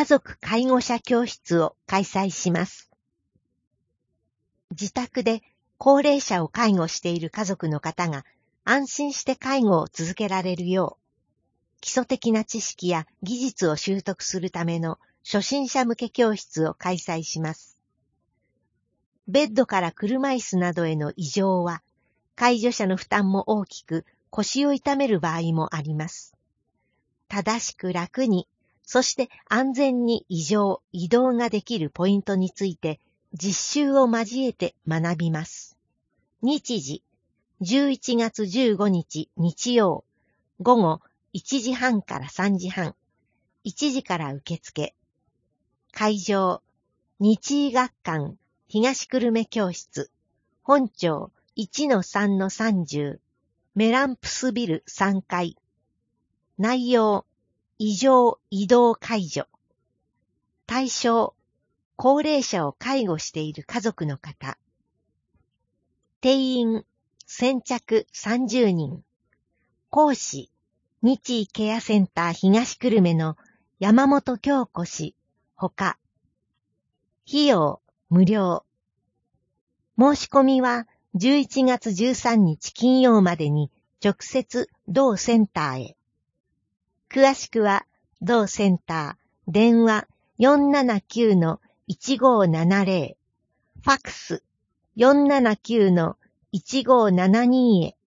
家族介護者教室を開催します。自宅で高齢者を介護している家族の方が安心して介護を続けられるよう、基礎的な知識や技術を習得するための初心者向け教室を開催します。ベッドから車椅子などへの移乗は、介助者の負担も大きく腰を痛める場合もあります。正しく楽に、そして安全に移動ができるポイントについて実習を交えて学びます。日時、11月15日日曜、午後1時半から3時半、1時から受付。会場、日医学館東久留米教室、本町 1-3-30、メランプスビル3階。内容、移動介助。対象、高齢者を介護している家族の方。定員、先着30人。講師、日医ケアセンター東久留米の山本京子氏、ほか。費用、無料。申し込みは11月13日金曜までに直接同センターへ。詳しくは同センター、電話 479-1570、ファクス 479-1572 へ